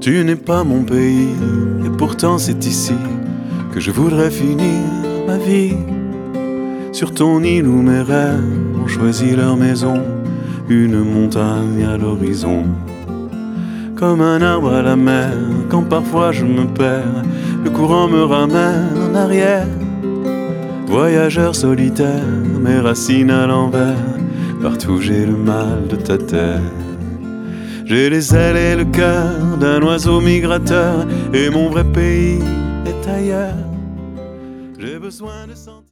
Tu n'es pas mon pays, et pourtant c'est ici que je voudrais finir ma vie. Sur ton île où mes rêves ont choisi leur maison, une montagne à l'horizon. Comme un arbre à la mer, quand parfois je me perds, le courant me ramène en arrière. Voyageur solitaire, mes racines à l'envers, partout j'ai le mal de ta terre. J'ai les ailes et le cœur d'un oiseau migrateur, et mon vrai pays est ailleurs. J'ai besoin de sentir